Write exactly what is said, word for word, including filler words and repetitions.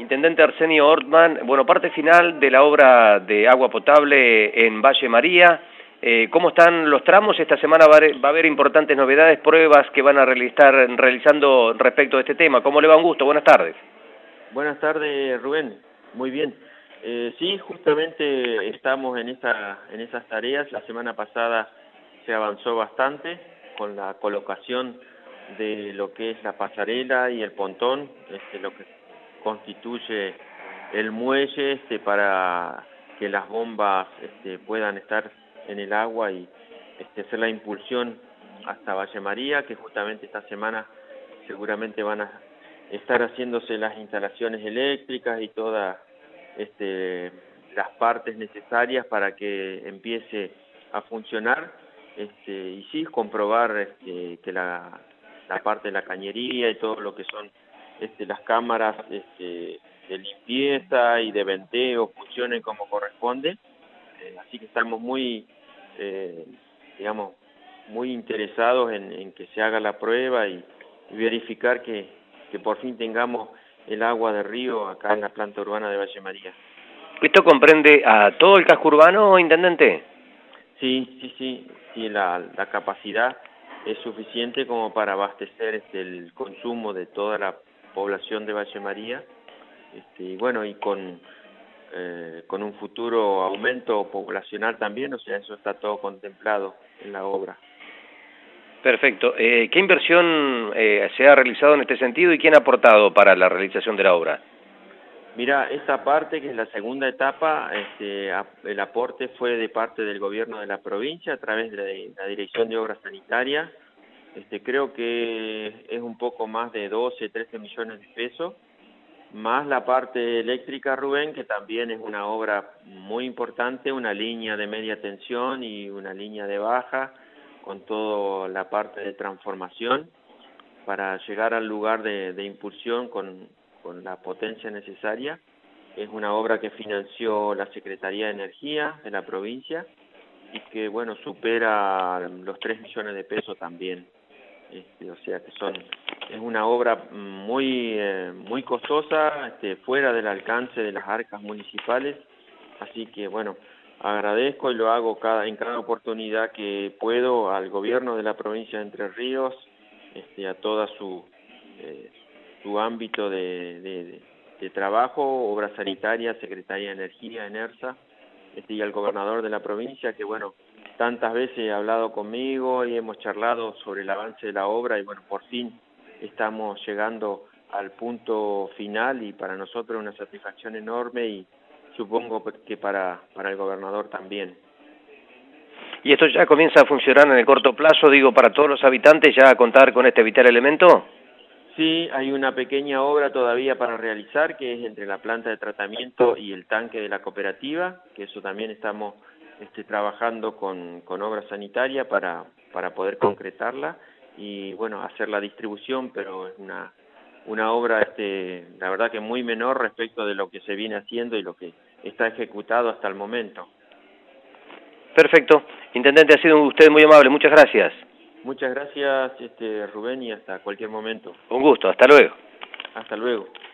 Intendente Arsenio Ortman, bueno, parte final de la obra de agua potable en Valle María. Eh, ¿Cómo están los tramos? Esta semana va a, haber, va a haber importantes novedades, pruebas que van a realizar, realizando respecto a este tema. ¿Cómo le va? Un gusto, buenas tardes. Buenas tardes, Rubén. Muy bien. Eh, sí, justamente estamos en, esa, en esas tareas. La semana pasada se avanzó bastante con la colocación de lo que es la pasarela y el pontón, este, lo que constituye el muelle este, para que las bombas este, puedan estar en el agua y este, hacer la impulsión hasta Valle María, que justamente esta semana seguramente van a estar haciéndose las instalaciones eléctricas y todas este, las partes necesarias para que empiece a funcionar, este, y sí, comprobar este, que la, la parte de la cañería y todo lo que son este, las cámaras este, de limpieza y de venteo funcionen como corresponde. Eh, así que estamos muy, eh, digamos, muy interesados en, en que se haga la prueba y, y verificar que, que por fin tengamos el agua de río acá en la planta urbana de Valle María. ¿Esto comprende a todo el casco urbano, intendente? Sí, sí, sí, sí, la, la capacidad es suficiente como para abastecer este, el consumo de toda la población de Valle María, este, y bueno, y con, eh, con un futuro aumento poblacional también, o sea, eso está todo contemplado en la obra. Perfecto. Eh, ¿Qué inversión eh, se ha realizado en este sentido y quién ha aportado para la realización de la obra? Mira, esta parte, que es la segunda etapa, este, el aporte fue de parte del gobierno de la provincia a través de la Dirección de Obras Sanitarias. Este, creo que es un poco más de doce, trece millones de pesos, más la parte eléctrica, Rubén, que también es una obra muy importante, una línea de media tensión y una línea de baja, con toda la parte de transformación, para llegar al lugar de, de impulsión con, con la potencia necesaria. Es una obra que financió la Secretaría de Energía de la provincia y que, bueno, supera los tres millones de pesos también. Este, o sea que son es una obra muy eh, muy costosa, este, fuera del alcance de las arcas municipales, así que bueno, agradezco y lo hago cada en cada oportunidad que puedo al gobierno de la provincia de Entre Ríos, este, a toda su eh, su ámbito de, de, de, de trabajo, obra sanitaria, Secretaría de Energía, ENERSA, este, y al gobernador de la provincia, que bueno, tantas veces ha hablado conmigo y hemos charlado sobre el avance de la obra y bueno, por fin estamos llegando al punto final y para nosotros una satisfacción enorme y supongo que para, para el gobernador también. ¿Y esto ya comienza a funcionar en el corto plazo, digo, para todos los habitantes, ya a contar con este vital elemento? Sí, hay una pequeña obra todavía para realizar, que es entre la planta de tratamiento y el tanque de la cooperativa, que eso también estamos este, trabajando con, con obra sanitaria para, para poder concretarla y, bueno, hacer la distribución, pero es una, una obra, este, la verdad que muy menor respecto de lo que se viene haciendo y lo que está ejecutado hasta el momento. Perfecto. Intendente, ha sido usted muy amable. Muchas gracias. Muchas gracias, este, Rubén, y hasta cualquier momento. Un gusto. Hasta luego. Hasta luego.